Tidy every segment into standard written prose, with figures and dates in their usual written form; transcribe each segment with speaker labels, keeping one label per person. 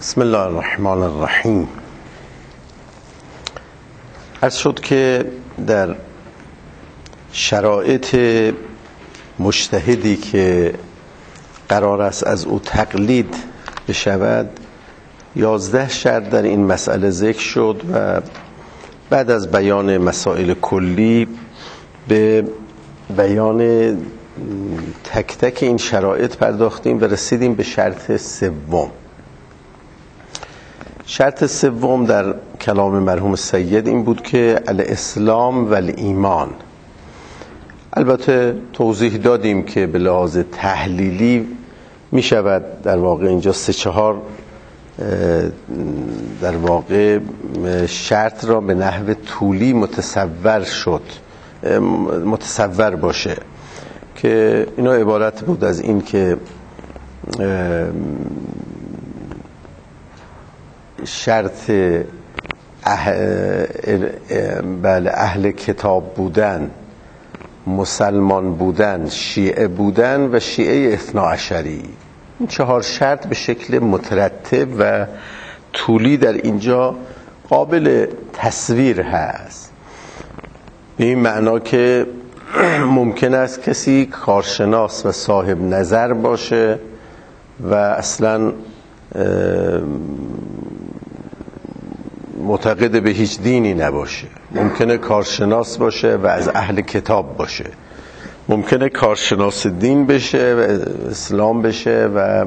Speaker 1: بسم الله الرحمن الرحیم. عرض شد که در شرایط مجتهدی که قرار است از او تقلید بشود 11 شرط در این مسئله ذکر شد و بعد از بیان مسائل کلی به بیان تک تک این شرایط پرداختیم و رسیدیم به شرط سوم. شرط سوم در کلام مرحوم سید این بود که الاسلام و الایمان. البته توضیح دادیم که به لحاظ تحلیلی می شود در واقع اینجا 3-4 در واقع شرط را به نحو طولی متصور باشه که اینا عبارت بود از این که شرط اهل کتاب بودن، مسلمان بودن، شیعه بودن و شیعه اثناعشری. این 4 شرط به شکل مترتب و طولی در اینجا قابل تصویر هست، به این معنا که ممکن است کسی کارشناس و صاحب نظر باشه و اصلا معتقد به هیچ دینی نباشه، ممکنه کارشناس باشه و از اهل کتاب باشه، ممکنه کارشناس دین بشه و اسلام بشه و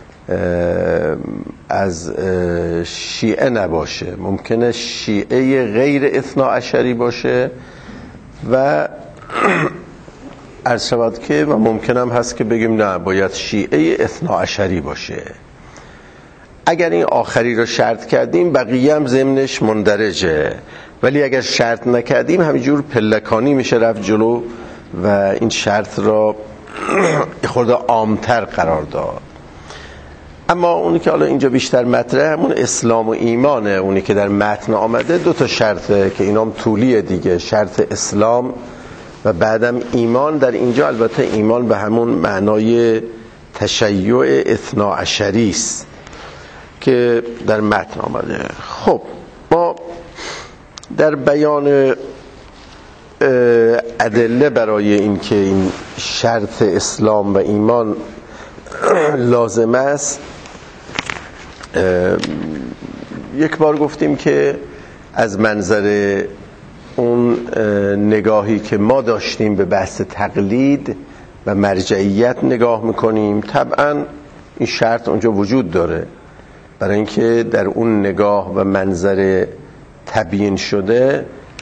Speaker 1: از شیعه نباشه، ممکنه شیعه غیر اثناعشری باشه و عرض شود که و ممکن هم هست که بگیم نه باید شیعه اثناعشری باشه. اگر این آخری رو شرط کردیم بقیه هم ضمنش مندرجه، ولی اگر شرط نکردیم همینجور پلکانی میشه رفت جلو و این شرط را خورده عامتر قرار داد. اما اونی که حالا اینجا بیشتر مطرحه همون اسلام و ایمانه، اونی که در متن آمده 2 شرطه که اینام طولیه دیگه، شرط اسلام و بعدم ایمان. در اینجا البته ایمان به همون معنای تشیع اثناعشری است که در متن آمده. خب ما در بیان ادله برای این که این شرط اسلام و ایمان لازم است یک بار گفتیم که از منظر اون نگاهی که ما داشتیم به بحث تقلید و مرجعیت نگاه میکنیم، طبعا این شرط اونجا وجود داره، برای اینکه در اون نگاه و منظر تبیین شده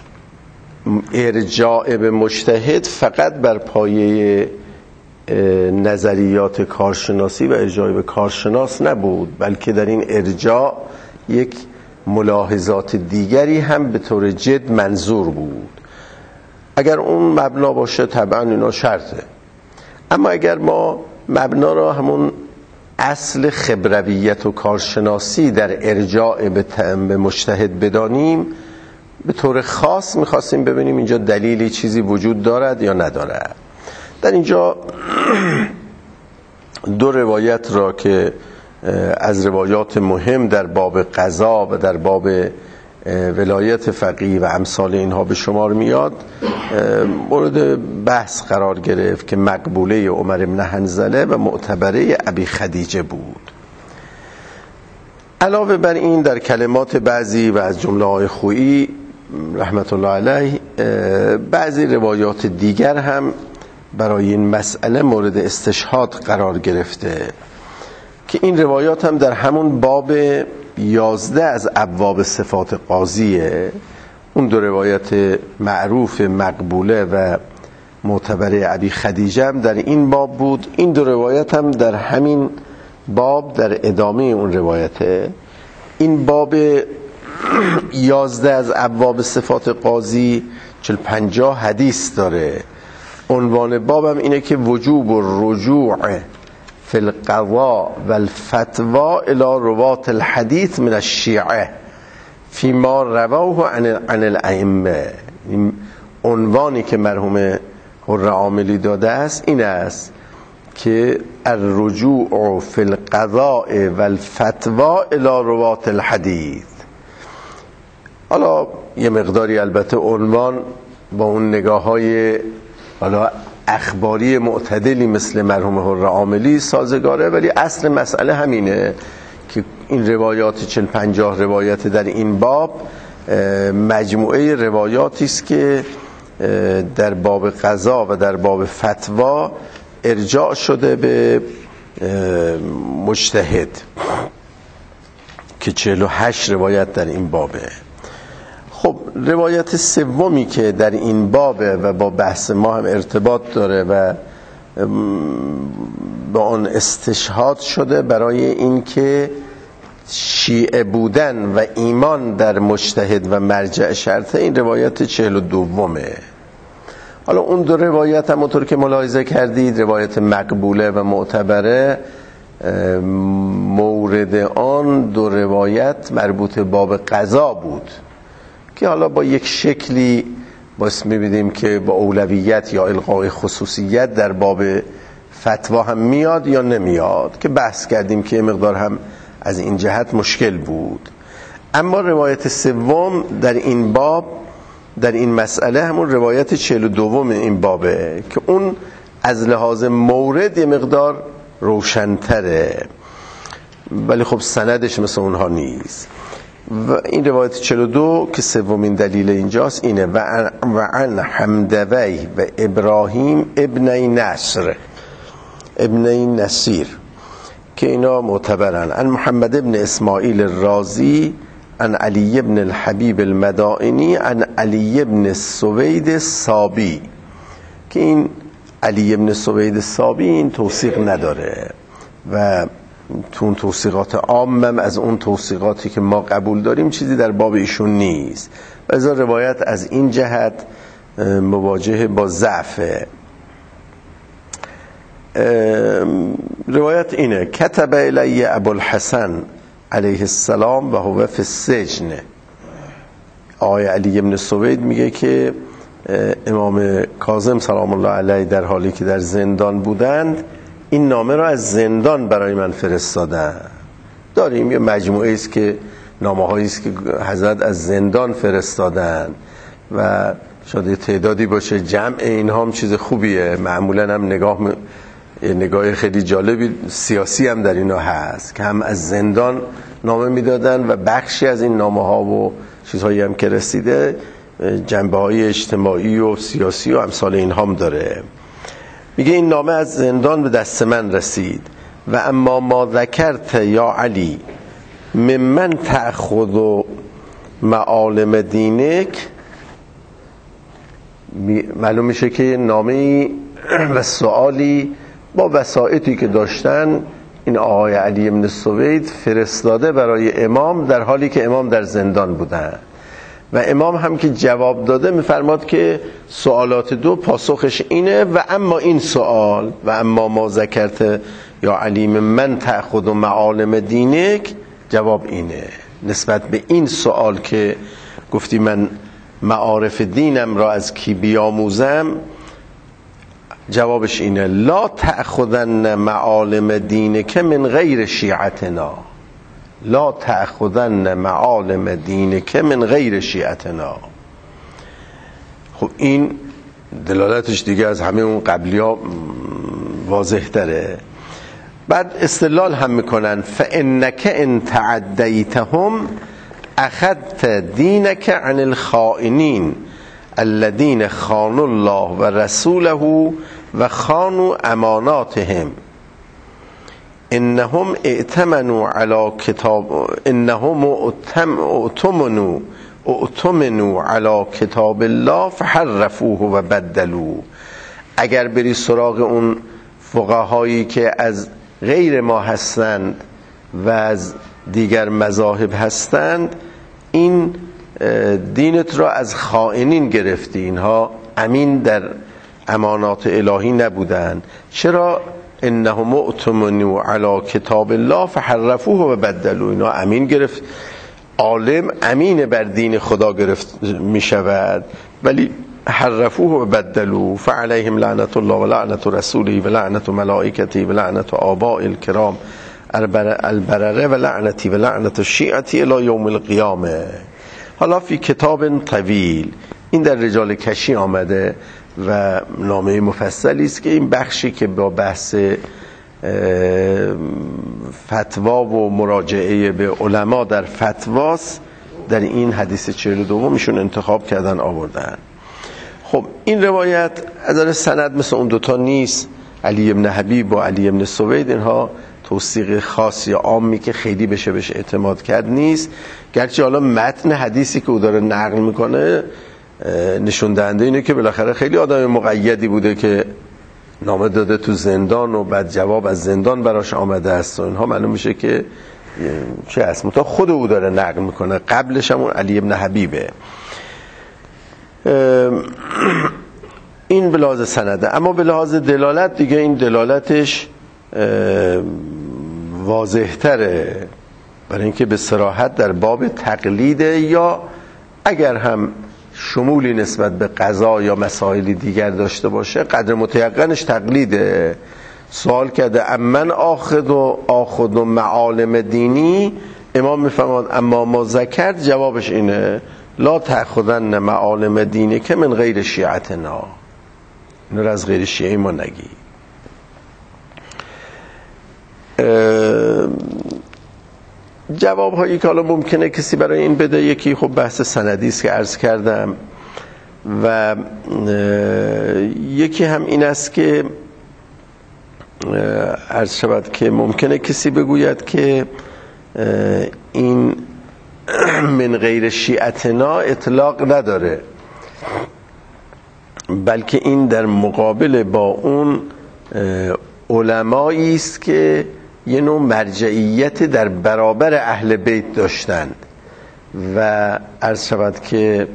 Speaker 1: ارجاع به مجتهد فقط بر پایه نظریات کارشناسی و ارجاع به کارشناس نبود، بلکه در این ارجاع یک ملاحظات دیگری هم به طور جد منظور بود. اگر اون مبنا باشه طبعا اینا شرطه، اما اگر ما مبنا را همون اصل خبرویت و کارشناسی در ارجاع به مجتهد بدانیم، به طور خاص میخواستیم ببینیم اینجا دلیلی چیزی وجود دارد یا ندارد. در اینجا 2 روایت را که از روایات مهم در باب قضا و در باب ولایت فقیه و امثال اینها به شمار میاد مورد بحث قرار گرفت که مقبوله عمر بن حنظله و معتبره ابی خدیجه بود. علاوه بر این در کلمات بعضی و از جمله های خویی رحمت الله علیه بعضی روایات دیگر هم برای این مسئله مورد استشهاد قرار گرفته که این روایات هم در همون باب 11 از ابواب صفات قاضیه. اون 2 روایت معروف مقبوله و معتبره ابی خدیجه هم در این باب بود. این 2 روایت هم در همین باب در ادامه اون روایته. این باب 11 از ابواب صفات قاضی 40-50 حدیث داره. عنوان بابم اینه که وجوب الرجوع فی القضاء والفتوى الى روات الحديث من الشیعه فيما رواه عن الائمه. عنوانی که مرحوم حر عاملی داده است این است که الرجوع فی القضاء و الفتوا الی رواة الحدیث. حالا یه مقداری البته عنوان با اون نگاه‌های حالا اخباری معتدلی مثل مرحوم حر عاملی سازگاره، ولی اصل مسئله همینه که این روایات 40-50 روایت در این باب مجموعه روایاتی است که در باب قضا و در باب فتوا ارجاع شده به مجتهد که 48 روایت در این بابه. خب روایت سومی که در این بابه و با بحث ما هم ارتباط داره و با آن استشهاد شده برای این که شیعه بودن و ایمان در مجتهد و مرجع شرطه، این روایت 42مه. حالا اون دو روایت همونطور که ملاحظه کردید روایت مقبوله و معتبره، مورد آن دو روایت مربوط باب قضا بود که حالا با یک شکلی باز می‌بینیم که با اولویت یا الغای خصوصیت در باب فتوا هم میاد یا نمیاد، که بحث کردیم که مقدار هم از این جهت مشکل بود. اما روایت سوم در این باب، در این مسئله، همون روایت 42 این بابه که اون از لحاظ مورد یه مقدار روشن‌تره، ولی خب سندش مثل اونها نیست. و این روایت 42 که سومین دلیل اینجاست اینه: و عن حمدوی و ابراهیم ابنی نصیر که اینا معتبرن. عن محمد ابن اسماعیل الرازی عن علی ابن الحبیب المدائنی عن علی ابن سوید الصابی که این علی ابن سوید الصابی این توثیق نداره و تو اون توثیقات عامم از اون توثیقاتی که ما قبول داریم چیزی در باب ایشون نیست، لذا روایت از این جهت مواجه با ضعفه. روایت اینه: کتب الی ابوالحسن علیه السلام و هو فی السجن. آقای علی ابن سوید میگه که امام کاظم سلام الله علیه در حالی که در زندان بودند این نامه را از زندان برای من فرستادن. داریم یه مجموعه است که نامه‌هایی است که حضرت از زندان فرستادن و شاید تعدادی باشه، جمع اینها هم چیز خوبیه. معمولا هم نگاه خیلی جالبی سیاسی هم در اینا هست که هم از زندان نامه میدادن و بخشی از این نامه ها و چیزهایی هم که رسیده جنبه های اجتماعی و سیاسی و امثال این هم داره. میگه این نامه از زندان به دست من رسید و اما ما ذکرت یا علی ممن تأخذ معالم دینک، معلوم میشه که نامه‌ای و سوالی با وسائطی که داشتن این آقای علی ابن سوید فرستاده برای امام در حالی که امام در زندان بودن و امام هم که جواب داده میفرماد که سوالات دو پاسخش اینه و اما این سوال و اما ما ذکرت یا علی من تأخذ معالم دینک، جواب اینه نسبت به این سوال که گفتی من معارف دینم را از کی بیاموزم، جوابش اینه: لا تأخذن معالم دینک من غیر شیعتنا، لا تأخذن معالم دینک من غیر شیعتنا. خب این دلالتش دیگه از همه اون قبلی ها واضح تره. بعد استدلال هم میکنن: فإنک ان تعدیتهم اخذت دینک عن الخائنین الذين خانوا الله و رسوله و خانوا اماناتهم انهم ائتمنوا على کتاب انهم ائتمنوا على کتاب الله فحرفوه و بدلوه. اگر بری سراغ اون فقهایی که از غیر ما هستند و از دیگر مذاهب هستند، این دینت را از خائنین گرفتی، اینها امین در امانات الهی نبودن. چرا؟ انهم ائتمنوا علی کتاب الله فحرفوه و بدلوه. اینا امین گرفت، عالم امین بر دین خدا گرفت می شود، ولی حرفوه و بدلوه فعليهم لعنت الله و لعنت رسوله و لعنت ملائکته و لعنت آباء الکرام البرره و لعنتی و لعنت الشیعتی الی یوم القیامه. حالا فی کتاب طویل، این در رجال کشی آمده و نامه مفصلی است که این بخشی که با بحث فتوا و مراجعه به علما در فتواست در این حدیث 42 ایشون انتخاب کردن آوردن. خب این روایت از نظر سند مثل اون دوتا نیست. علی ابن حبیب و علی ابن سوید اینها توثیق خاص یا عامی که خیلی بهش اعتماد کرد نیست، گرچه حالا متن حدیثی که او داره نقل میکنه نشون دهنده اینه که بالاخره خیلی آدم مقیدی بوده که نامه داده تو زندان و بعد جواب از زندان براش آمده است و اینها معلوم میشه که چه است. تا خود او داره نقل میکنه، قبلش هم اون علی ابن حبیبه. این به لحاظ سنده. اما به لحاظ دلالت دیگه این دلالتش واضح تره، برای اینکه به صراحت در باب تقلیده، یا اگر هم شمولی نسبت به قضا یا مسائل دیگر داشته باشه قدر متیقنش تقلیده. سوال کرده امن آخذ و معالم دینی، امام میفرماد اما ما ذکرت، جوابش اینه لا تأخذن معالم دینی که من غیر شیعتنا، اینو رو از غیر شیعه ما نگی. جواب هایی که حالا ممکنه کسی برای این بده، یکی خب بحث سندی است که عرض کردم و یکی هم این است که عرض شود که ممکنه کسی بگوید که این من غیر شیعتنا اطلاق نداره، بلکه این در مقابل با اون علمایی است که یه نوع مرجعیت در برابر اهل بیت داشتند و عرض شود که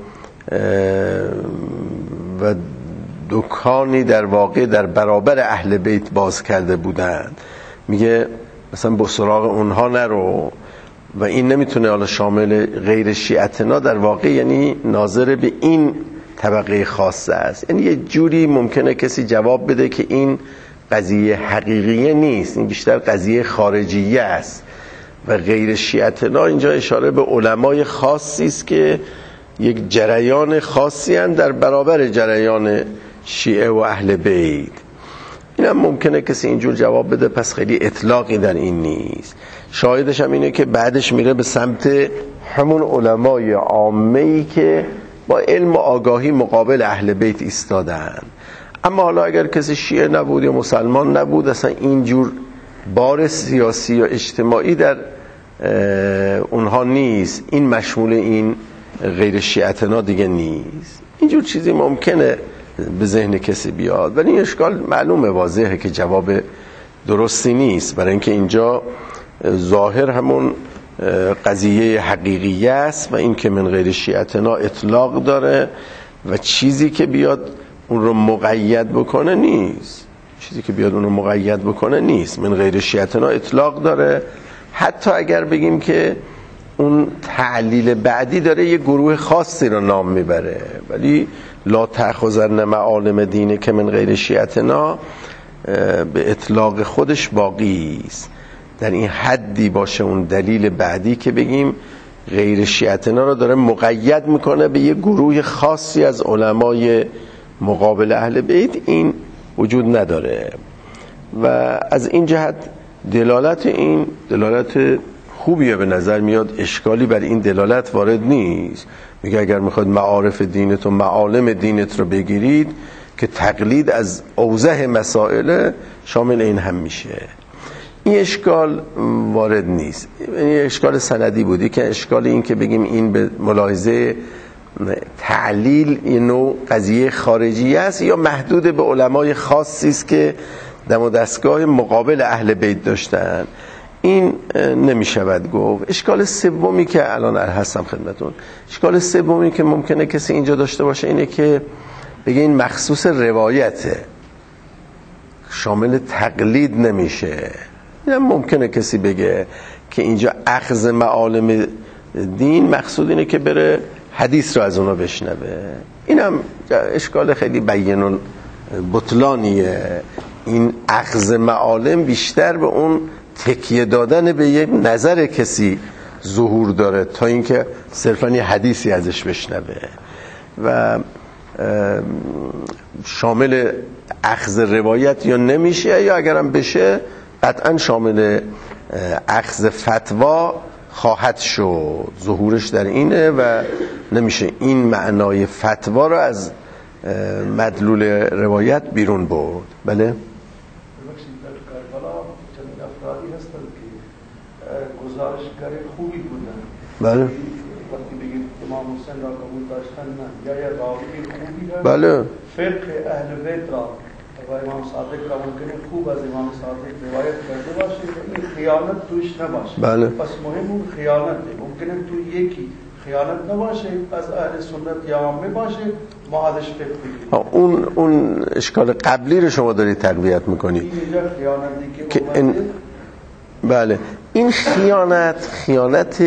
Speaker 1: و دکانی در واقع در برابر اهل بیت باز کرده بودند. میگه مثلا با سراغ اونها نرو، و این نمیتونه حالا شامل غیر شیعتنا در واقع یعنی ناظر به این طبقه خاصه است. یعنی یه جوری ممکنه کسی جواب بده که این قضیه حقیقیه نیست، این بیشتر قضیه خارجیه است و غیر شیعتنا اینجا اشاره به علمای خاصی است که یک جریان خاصی هستند در برابر جریان شیعه و اهل بیت. اینم ممکنه کسی اینجور جواب بده، پس خیلی اطلاقی در این نیست. شاهدش هم اینه که بعدش میره به سمت همون علمای عامه‌ای که با علم و آگاهی مقابل اهل بیت ایستادن. اما حالا اگر کسی شیعه نبود یا مسلمان نبود، اصلا اینجور بار سیاسی یا اجتماعی در اونها نیست، این مشمول این غیر شیعتنا دیگه نیست. اینجور چیزی ممکنه به ذهن کسی بیاد، ولی این اشکال معلومه واضحه که جواب درستی نیست، برای اینکه اینجا ظاهر همون قضیه حقیقیه است و این که من غیر شیعتنا اطلاق داره و چیزی که بیاد اون رو مقید بکنه نیست. چیزی که بیاد اون رو مقید بکنه نیست. من غیر شیعتنا اطلاق داره، حتی اگر بگیم که اون تعلیل بعدی داره یه گروه خاصی رو نام میبره، ولی لا تأخذن معالم دینه که من غیر شیعتنا به اطلاق خودش باقی است. در این حدی باشه اون دلیل بعدی که بگیم غیر شیعتنا رو داره مقید میکنه به یه گروه خاصی از علمای مقابل اهل بیت، این وجود نداره. و از این جهت دلالت این دلالت خوبیه، به نظر میاد اشکالی بر این دلالت وارد نیست. میگه اگر میخواد معارف دینت و معالم دینت رو بگیرید که تقلید از اوضح مسائل شامل این هم میشه، این اشکال وارد نیست. این اشکال سندی بودی که اشکال این که بگیم این به ملاحظه تعلیل این نوع قضیه خارجی است یا محدود به علمای خاصی است که دم و دستگاه مقابل اهل بیت داشتن، این نمیشود گفت. اشکال سومی که الان هستم خدمتون، اشکال سومی که ممکنه کسی اینجا داشته باشه اینه که بگه این مخصوص روایته، شامل تقلید نمیشه. اینم ممکنه کسی بگه که اینجا اخذ معالم دین مقصود اینه که بره حدیث رو از اونا بشنوه. اینم اشکال خیلی بیان بطلانیه. این اخذ معالم بیشتر به اون تکیه دادن به یک نظر کسی ظهور داره تا اینکه صرفا یه حدیثی ازش بشنوه و شامل اخذ روایت یا نمیشه، یا اگرم بشه قطعا شامل اخذ فتوا خواهد شد. ظهورش در اینه و نمیشه این معنای فتوا رو از مدلول روایت بیرون برد. بله؟
Speaker 2: گزارشگر خوبی بودن.
Speaker 1: بله.
Speaker 2: وقتی بگید امام حسین را قبول داشتن نه، یا راوی خوبی را.
Speaker 1: بله.
Speaker 2: فقه اهل بیت را و امام صادق را ممکنه خوب از امام صادق روایت کرده باشه و این خیانت توش نباشه.
Speaker 1: بله.
Speaker 2: پس مهم اون خیانته. ممکنه تو یکی خیانت نباشه، از اهل سنت یا عامه باشه، ما ازش فقه بگیریم.
Speaker 1: اون اشکال قبلی رو شما دارید تقویت میکنید.
Speaker 2: اینجا خیانتی که اومده.
Speaker 1: بله. این خیانت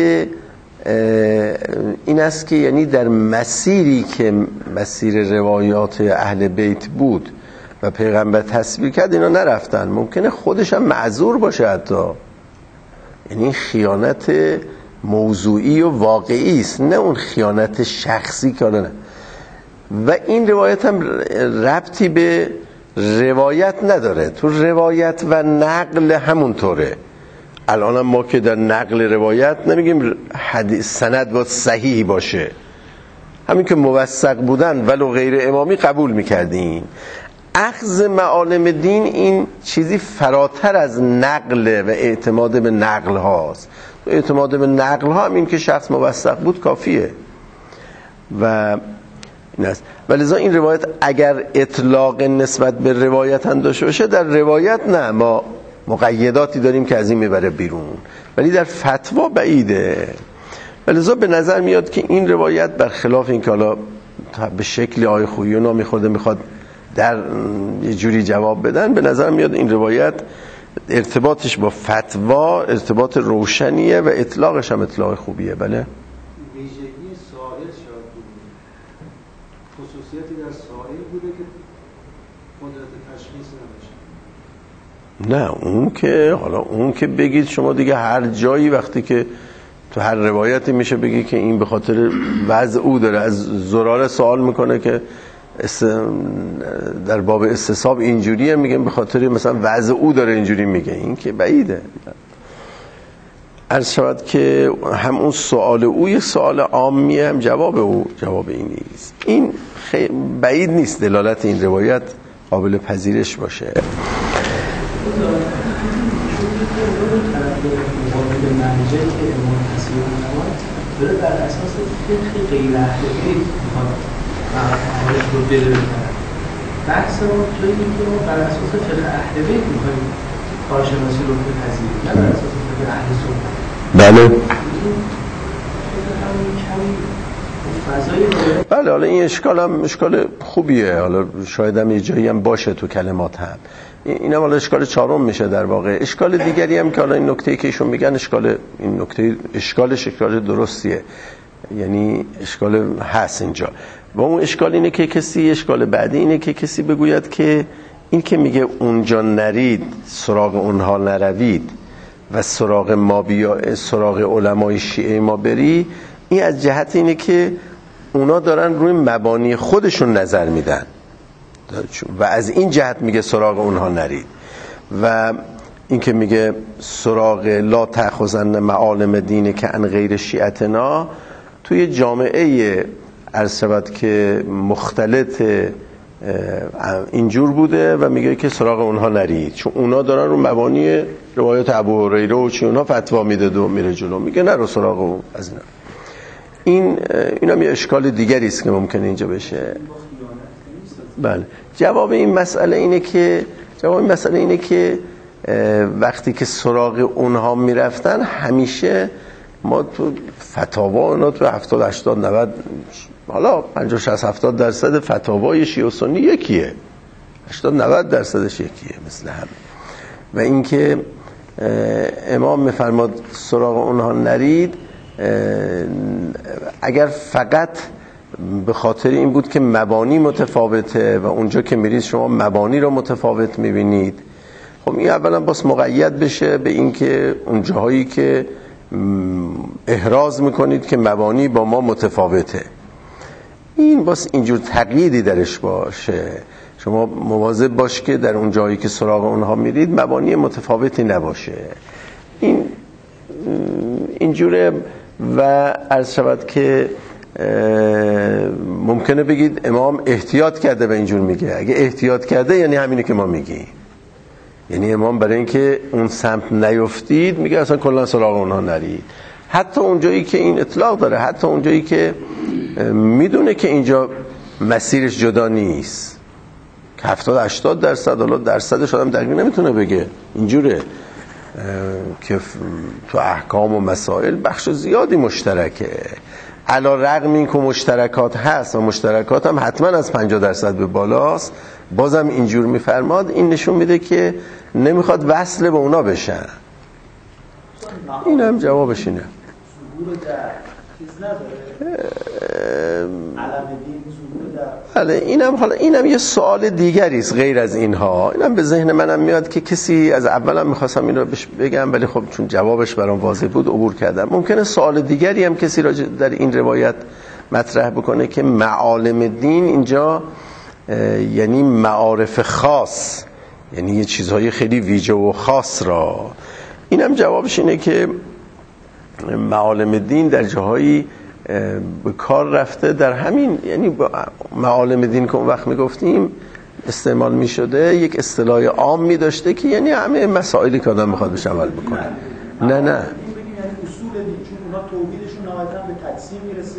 Speaker 1: این است که یعنی در مسیری که مسیر روایات اهل بیت بود و پیغمبر تصویر کرد اینا نرفتن، ممکنه خودش هم معذور باشه حتی. یعنی خیانت موضوعی و واقعی است، نه اون خیانت شخصی که نه. و این روایت هم ربطی به روایت نداره. تو روایت و نقل همونطوره. الان ما که در نقل روایت نمیگیم حدیث سند باید صحیح باشه، همین که موثق بودن ولو غیر امامی قبول میکردیم. اخذ معالم دین این چیزی فراتر از نقل و اعتماد به نقل هاست. اعتماد به نقل ها هم این که شخص موثق بود کافیه و این است. ولذا این روایت اگر اطلاق نسبت به روایت هم داشته باشه، در روایت نه، ما مقیداتی داریم که از این میبره بیرون، ولی در فتوا بعیده. ولذا به نظر میاد که این روایت برخلاف این که حالا به شکل آیه خویی اونا میخواد در یه جوری جواب بدن، به نظر میاد این روایت ارتباطش با فتوا ارتباط روشنیه و اطلاقش هم اطلاق خوبیه. بله؟
Speaker 3: ویژگی سائل شاید بود، خصوصیتی در سائل بوده که قدرت تشخیص نداشت.
Speaker 1: نه اون که بگید شما دیگه هر جایی وقتی که تو هر روایتی میشه بگی که این به خاطر وضع او داره، از زراره سوال میکنه که در باب استصحاب اینجوریه، میگم به خاطر مثلا وضع او داره اینجوری میگه، این که بعیده. عرض شود که هم اون سوال او یک سوال عامیه، هم جواب او جواب این نیست. این بعید نیست دلالت این روایت قابل پذیرش باشه.
Speaker 4: داره بر اساس فقه غیر اهل بیت معرفش رو جلوه می‌کنه. بحث ما توی این که ما بر اساس فقه اهل بیت می‌خوایم کارشناسی رو بپذیریم، نه بر اساس فقه اهل سنت.
Speaker 1: بله. بله، حالا این اشکال هم اشکال خوبیه، حالا شاید هم یه جایی هم باشه تو کلمات هم. این هم حالا اشکال چهارم میشه در واقع. اشکال دیگری هم که حالا این نکته‌ای که ایشون میگن این نکته اشکالش درستیه، یعنی اشکال هست اینجا. و اون اشکال اینه که اشکال بعدی اینه که کسی بگوید که این که میگه اونجا نرید سراغ اونها نروید و سراغ ما بیا، سراغ علمای شیعه ما بری، این از جهت اینه که اونا دارن روی مبانی خودشون نظر میدن و از این جهت میگه سراغ اونها نرید. و این که میگه سراغ لا تأخذن معالم دین که عن غیر شیعتنا، توی جامعه عرض شود که مختلط اینجور بوده و میگه که سراغ اونها نرید، چون اونا دارن رو مبانی روایت ابو هریره و چی اونها فتوا میده و میره جلو، میگه نرو سراغ اون. از اینا هم یه اشکال دیگری است که ممکنه اینجا بشه. بله. جواب این مسئله اینه که وقتی که سراغ اونها میرفتن، همیشه ما تو فتاوا اونا تو 70 80 90 حالا 50 60 70% فتاوای شیعه و سنی یکیه، 80 90%ش یکیه مثل هم. و اینکه امام میفرماد سراغ اونها نرید، اگر فقط به خاطر این بود که مبانی متفاوته و اونجا که میرید شما مبانی رو متفاوت میبینید. خب این اولا باز مقید بشه به این که اون جاهایی که احراز میکنید که مبانی با ما متفاوته، این باز اینجور تقییدی درش باشه. شما مواظب باش که در اون جایی که سراغ اونها میرید مبانی متفاوتی نباشه. این اینجوره. و عرض شود که ممکنه بگید امام احتیاط کرده به اینجور میگه. اگه احتیاط کرده یعنی همینه که ما میگیم، یعنی امام برای اینکه اون سمت نیفتید میگه اصلا کلا سراغ اونها نرید. حتی اونجایی که این اطلاق داره، حتی اونجایی که میدونه که اینجا مسیرش جدا نیست، 70-80% حالا درصدش آدم دقیق نمیتونه بگه، اینجوره که تو احکام و مسائل بخش زیادی مشترکه. علی رغم این که مشترکات هست و مشترکات هم حتما از 50% به بالاست، بازم اینجور میفرماد. این نشون میده که نمیخواد وصل به اونا بشن. این هم جوابش اینه.
Speaker 3: ظهور در چیز نداره؟ علم دین ظهور در؟
Speaker 1: بله، اینم یه سوال دیگری است غیر از اینها. اینم به ذهن منم میاد که کسی از اولم میخواستم این رو بگم ولی خب چون جوابش برام واضح بود عبور کردم. ممکنه سوال دیگری هم کسی را در این روایت مطرح بکنه که معالم دین اینجا یعنی معارف خاص، یعنی یه چیزهای خیلی ویژه و خاص را. اینم جوابش اینه که معالم دین در جاهایی به کار رفته در همین، یعنی معالم دین که اون وقت میگفتیم استعمال میشده یک اصطلاح عام میداشته که یعنی همه مسائلی که آدم میخواد بهش عمل بکنه. نه
Speaker 3: یعنی اصول دین، چون اونا توحیدشون نهایتاً به تجسیم میرسه،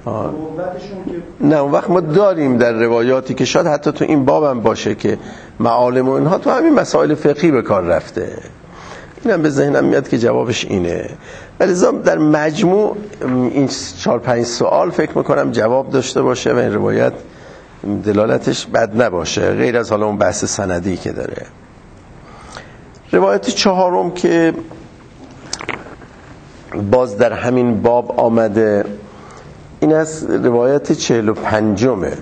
Speaker 1: نه اون وقت ما داریم در روایاتی که شاید حتی تو این بابم باشه که معالم و اینها تو همین مسائل فقهی به کار رفته. اینم به ذهنم میاد که جوابش اینه. ولی در مجموع این 4-5 سوال فکر میکنم جواب داشته باشه و این روایت دلالتش بد نباشه، غیر از حالا اون بحث سندی که داره. روایت 4 که باز در همین باب آمده، این از روایت 45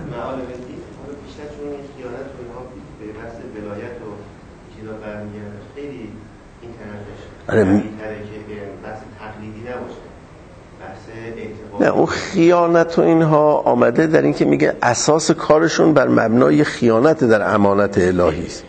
Speaker 1: نه اون خیانت و اینها آمده در این که میگه اساس کارشون بر مبنای خیانت در امانت الهی است.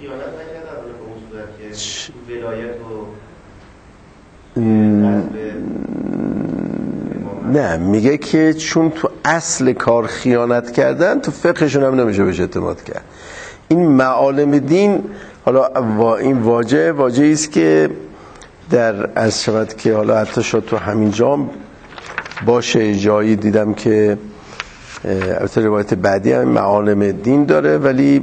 Speaker 1: نه میگه که چون تو اصل کار خیانت کردن تو فقهشون هم نمیشه بهش اعتماد کرد. این معالم دین حالا این واجهی است که در از شود که حالا حتی شد تو همین جام باشه جایی دیدم که البته روایت بعدی هم معالم دین داره ولی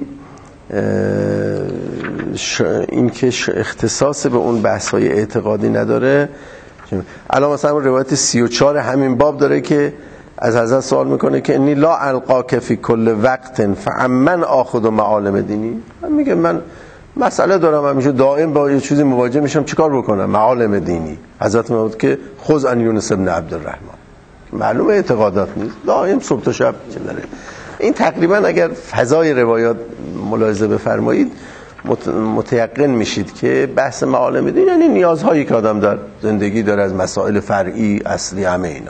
Speaker 1: این که اختصاص به اون بحث‌های اعتقادی نداره. الان مثلا روایت 34 همین باب داره که از حضرت سوال میکنه که انی لا القاک فی کل وقت فعمن آخذ معالم دینی. من میگه من مسئله دارم همیشه دائم با یه چیزی مواجه میشم، چیکار بکنم؟ معالم دینی. حضرت میگه که خذ عن یونس ابن عبدالرحمن، معلومه اعتقادات نیست، دائم صبح تا شب چه داره. این تقریبا اگر فضای روایات ملاحظه بفرمایید متیقن میشید که بحث معالم دین یعنی نیازهایی که آدم در زندگی داره از مسائل فرعی اصلی همه اینا.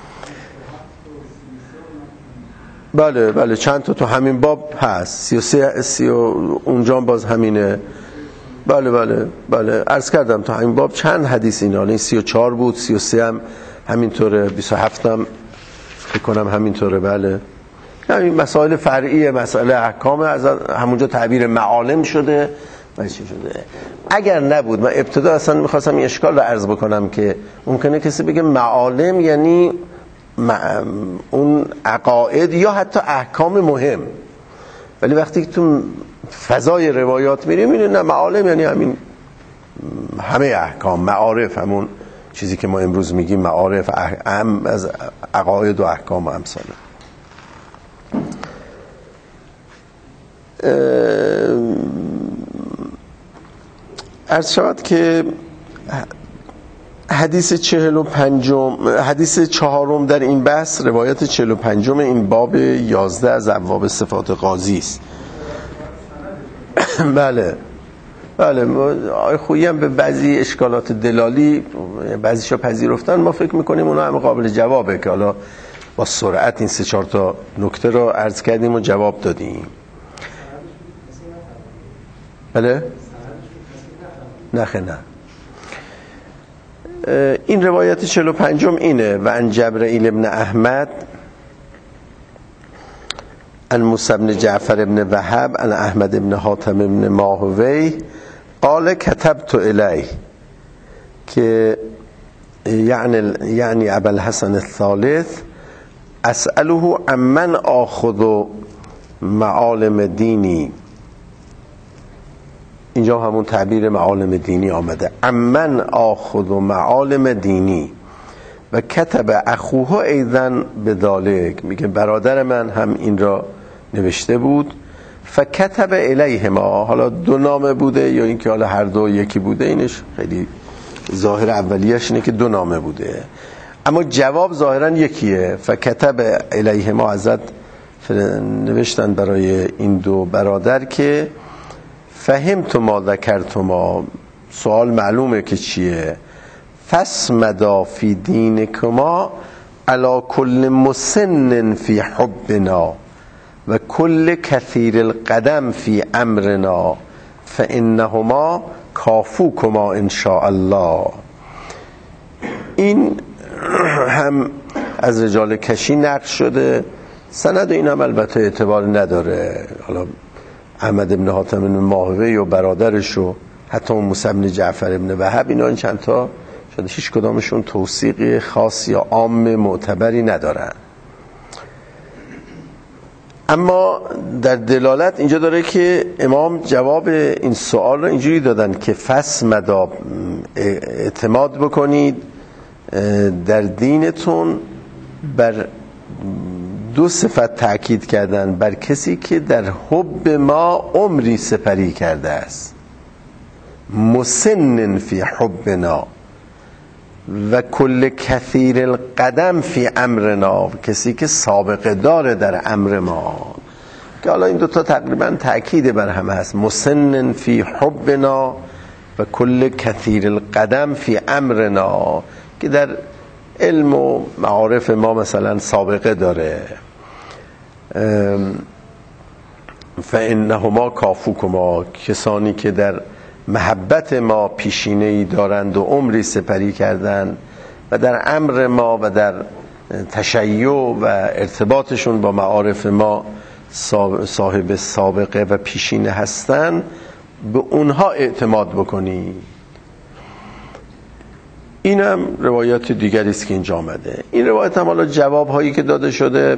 Speaker 1: بله چند تا تو همین باب هست، 33 اونجا باز همینه. بله عرض کردم تو همین باب چند حدیث اینا، این 34 بود، 33 هم همینطوره، 27 هم فکر کنم همینطوره. بله همین مسائل فرعی، مسائل احکام از همونجا تعبیر معالم شده و چی شده. اگر نبود من ابتدا اصلا میخواستم این اشکال رو عرض بکنم که ممکنه کسی بگه معالم یعنی اون عقاید یا حتی احکام مهم، ولی وقتی که تو فضای روایات میریم میبینید نه، معالم یعنی همین همه احکام، معارف، همون چیزی که ما امروز میگیم معارف از عقاید و احکام و امثال. عرض شود که حدیث 45 حدیث 4 در این بحث روایت 45 این باب 11 از ابواب صفات قاضی است. بله آقای خویی هم به بعضی اشکالات دلالی بعضیشو پذیرفتن، ما فکر میکنیم اونا هم قابل جوابه که حالا با سرعت این 3-4 تا نکته رو عرض کردیم و جواب دادیم. بله؟ نه این روایت 45 اینه: و عن جبرائیل ابن احمد عن موسی بن جعفر ابن وهب عن احمد ابن حاتم ابن ماهوی قال كتبت الیه، که یعنی ابو الحسن الثالث اسأله عمن آخذ معالم دینی. اینجا همون تعبیر معالم دینی آمده، عمن آخذ معالم دینی. و کتب اخوه ایضا بذالک، میگه برادر من هم این را نوشته بود. فکتب الیهما، حالا 2 نامه بوده یا اینکه حالا هر دو یکی بوده، اینش خیلی ظاهر اولیش اینه که 2 نامه بوده، اما جواب ظاهرا یکیه. فکتب الیهما، ازت نوشتن برای این 2 برادر که فهمت ما ذکرتما، سوال معلومه که چیه، فاسمدا فی دینکما علی کل مسن فی حبنا و کل کثیر القدم فی امرنا فانهما کافوکما ان شاء الله. این هم از رجال کشی نقل شده، سند این هم البته اعتبار نداره. حالا احمد ابن حاتم ابن ماهوی و برادرش و حتی موسی بن جعفر ابن وهب، اینا این چند تا شده هیچ کدامشون توثیق خاص یا عام معتبری ندارن. اما در دلالت اینجا داره که امام جواب این سوال رو اینجوری دادن که فاسمدا، اعتماد بکنید در دینتون بر 2 صفت تأکید کردن، بر کسی که در حب ما عمری سپری کرده است، مسن فی حبنا، و کل کثیر القدم فی امرنا، کسی که سابقه داره در امر ما، که حالا این 2 تا تقریبا تأکید بر هم هست، مسن فی حبنا و کل کثیر القدم فی امرنا، که در علم و معارف ما مثلا سابقه داره. فانهما کافوکما، کسانی که در محبت ما پیشینه‌ای دارند و عمری سپری کردند و در امر ما و در تشیع و ارتباطشون با معارف ما صاحب سابقه و پیشینه هستند، به اونها اعتماد بکنی. اینم روایت دیگری است که اینجا آمده. این روایت هم حالا جواب هایی که داده شده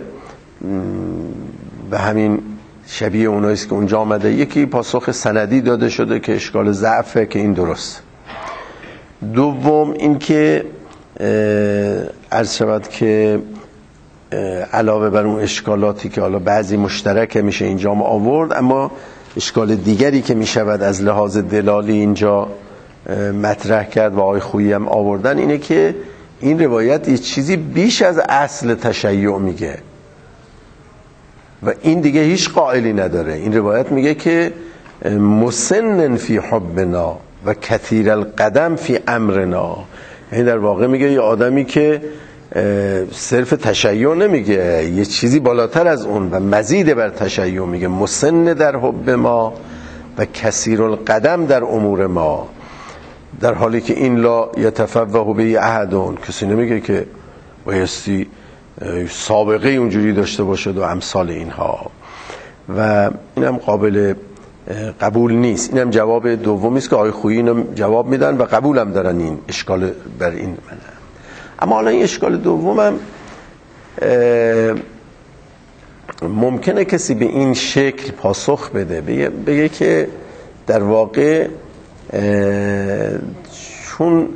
Speaker 1: به همین شبیه اونایی است که اونجا آمده. یکی پاسخ سندی داده شده که اشکال ضعفه، که این درست. دوم این که عرض شود که علاوه بر اون اشکالاتی که حالا بعضی مشترک میشه اینجا آورد، اما اشکال دیگری که میشود از لحاظ دلالی اینجا مطرح کرد و آقای خویی هم آوردن، اینه که این روایت یه چیزی بیش از اصل تشیع میگه و این دیگه هیچ قائلی نداره. این روایت میگه که مسنن فی حبنا و کثیر القدم فی امرنا، یعنی در واقع میگه یه آدمی که صرف تشیع نمیگه، یه چیزی بالاتر از اون و مزید بر تشیع میگه، مسن در حب ما و کثیر القدم در امور ما، در حالی که این لا یتفوه به احدون، کسی نمیگه که بایستی سابقه اونجوری داشته باشد و امثال اینها، و اینم قابل قبول نیست. اینم جواب دومی است که آقای خویی اینم جواب میدن و قبول هم دارن این اشکال بر این منه. اما حالا این اشکال دومم ممکنه کسی به این شکل پاسخ بده، بگه که در واقع چون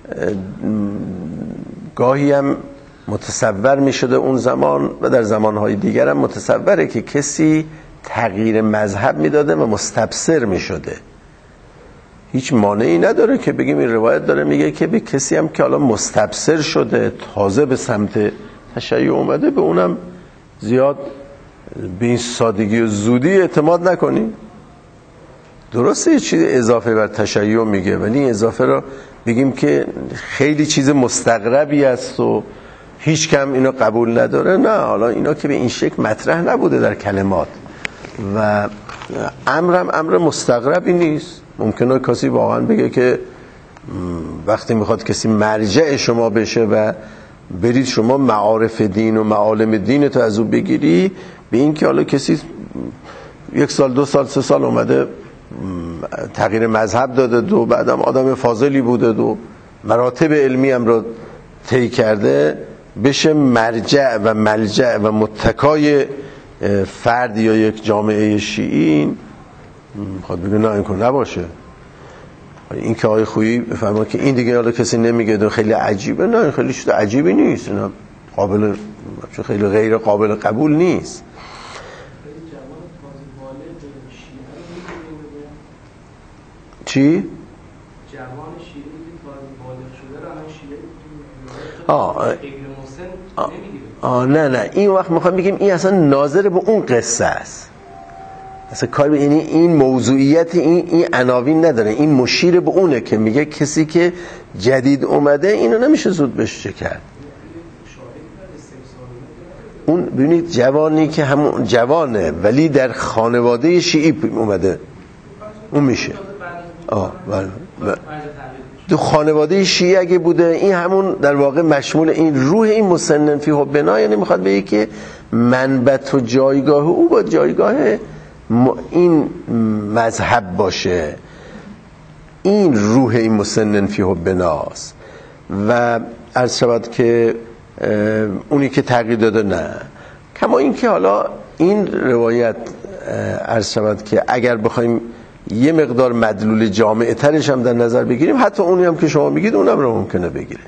Speaker 1: گاهی هم متصور می شده اون زمان و در زمانهای دیگر هم متصوره که کسی تغییر مذهب می داده و مستبصر می شده هیچ مانعی نداره که بگیم این روایت داره میگه که به کسی هم که حالا مستبصر شده تازه به سمت تشیع اومده به اونم زیاد به این سادگی و زودی اعتماد نکنی. درسته یه چیز اضافه بر تشیع میگه، ولی این اضافه رو بگیم که خیلی چیز مستغربی است و هیچ کم اینو قبول نداره، نه. حالا اینا که به این شکل مطرح نبوده در کلمات و امرم امر مستغربی نیست. ممکنه کسی واقعا بگه که وقتی میخواد کسی مرجع شما بشه و برید شما معارف دین و معالم دین تو از او بگیری، به این که حالا کسی 1 سال 2 سال 3 سال اومده تغییر مذهب داده و بعدم آدم فاضلی بوده و مراتب علمی هم رو طی کرده بشه مرجع و ملجع و متکای فرد یا یک جامعه شیعی، میخواد بگه نه این کن نباشه. این که آقای خویی بفرما که این دیگه حالا کسی نمیگه دو خیلی عجیبه، نه خیلی چیز عجیبی نیست، اینا قابل خیلی غیر قابل قبول نیست. چی؟
Speaker 4: جوان شیعی که تازه بالغ شده رو همه شیعی
Speaker 1: نه این وقت میخوام بگیم این اصلا ناظر به اون قصه است، اصلا کار به یعنی این موضوعیت این عناوین نداره، این مشیر به اونه که میگه کسی که جدید اومده اینو نمیشه زود بهش چه کرد. اون ببینید جوانی که همون جوانه ولی در خانواده شیعی اومده اون میشه بله. دو خانواده شیعی اگه بوده این همون در واقع مشمول این روح این مسنن فی حبنا، یعنی میخواد بگه که منبت و جایگاه او با جایگاه این مذهب باشه، این روح این مسنن فی حبناست. و عرض شود که اونی که تغییر داده نه، کما این که حالا این روایت عرض شود که اگر بخوایم یه مقدار مدلول جامعه ترش هم در نظر بگیریم، حتی اونی هم که شما میگید اونم رو ممکنه بگیره.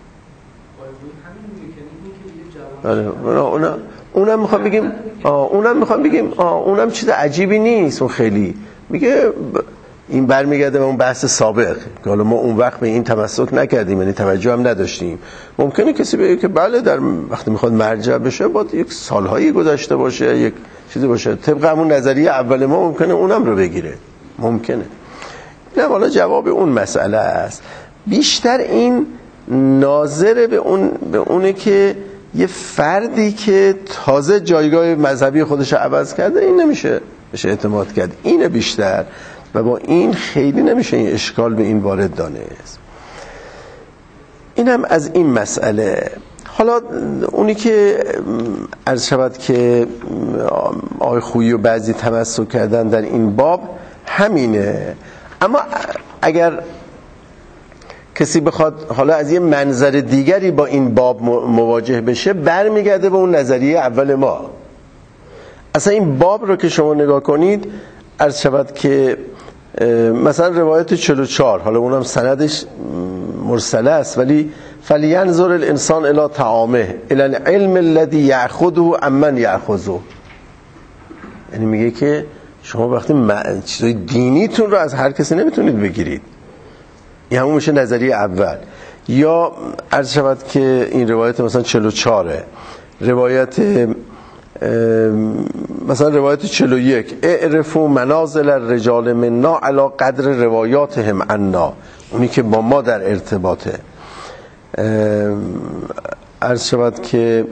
Speaker 1: اونم میخوام بگیم اونم چیز عجیبی نیست، اون خیلی میگه این برمیگرده به اون بحث سابق که حالا ما اون وقت به این تمسک نکردیم، یعنی توجه هم نداشتیم. ممکنه کسی بگه که بله در وقتی میخواد مرجع بشه باید یک سالهایی گذشته باشه، یک چیزی باشه، طبق همون نظریه اول ما ممکنه اونم رو بگیره، ممکنه. نه حالا جواب اون مسئله است. بیشتر این ناظر به اونه که یه فردی که تازه جایگاه مذهبی خودش عوض کرده این نمیشه بشه اعتماد کرد، اینه بیشتر، و با این خیلی نمیشه این اشکال به این وارد دانست. اینم از این مسئله. حالا اونی که عرض شود که آقای خویی و بعضی تمسک کردن در این باب همینه، اما اگر کسی بخواد حالا از یه منظر دیگری با این باب مواجه بشه، برمیگرده به اون نظریه اول ما. اصلا این باب رو که شما نگاه کنید عرض شود که مثلا روایت 44، حالا اونم سندش مرسله است، ولی فلینظر الانسان الی طعامه الی العلم الذی یاخذه عمن یاخذه، یعنی میگه که شما وقتی چیزای دینیتون رو از هر کسی نمیتونید بگیرید، این همون میشه نظریه اول. یا عرض شود که این روایت مثلا 44 روایت مثلا روایت 41 اعرفوا منازل الرجال منا علی قدر روایاتهم عنا، اونی که با ما در ارتباطه. عرض شود که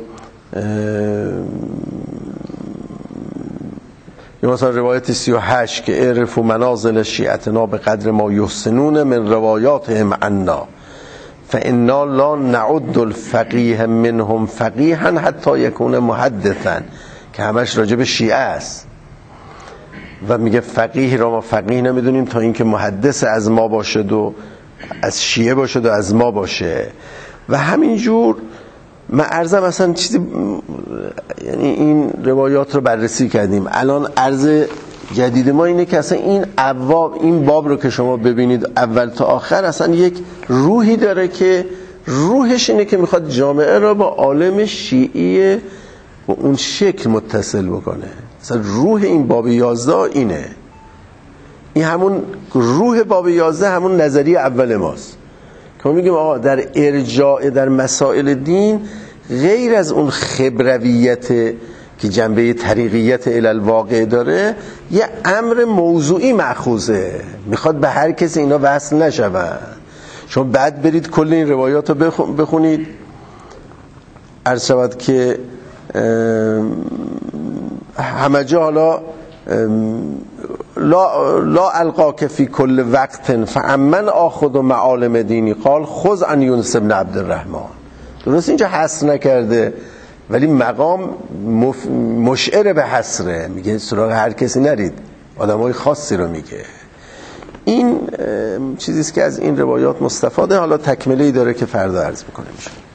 Speaker 1: یا مثلا روایت 38 که اعرفوا منازل شیعتنا به قدر ما یحسنون من روایاتهم عنا فانا لا نعد الفقیه منهم فقیها حتی یکون محدثا، که همش راجع به شیعه است و میگه فقیه را ما فقیه نمیدونیم تا اینکه محدث از ما باشد و از شیعه باشد و از ما باشه. و همینجور من عرضم اصلا چیزی، یعنی این روایات رو بررسی کردیم، الان عرض جدید ما اینه که اصلا این باب رو که شما ببینید اول تا آخر اصلا یک روحی داره که روحش اینه که میخواد جامعه رو با عالم شیعی و اون شکل متصل بکنه. اصلا روح این باب 11 اینه این همون روح باب 11 همون نظریه اول ماست که ما میگیم آقا در ارجاع در مسائل دین غیر از اون خبرویت که جنبه طریقیت الالواقع داره یه امر موضوعی مأخوذه، میخواد به هر کسی اینا وصل نشون. شما بعد برید کل این روایات رو بخونید، عرض شود که همه جا حالا لا القاک فی کل وقت فامن آخذ معالم دینی قال خذ عن یونس بن عبد الرحمن. درست اینجا حصر نکرده ولی مقام مشعر به حصره، میگه سراغ هر کسی نرید، آدمای خاصی رو میگه. این چیزیست که از این روایات مستفاده. حالا تکمله‌ای داره که فردا عرض میکنه میشه.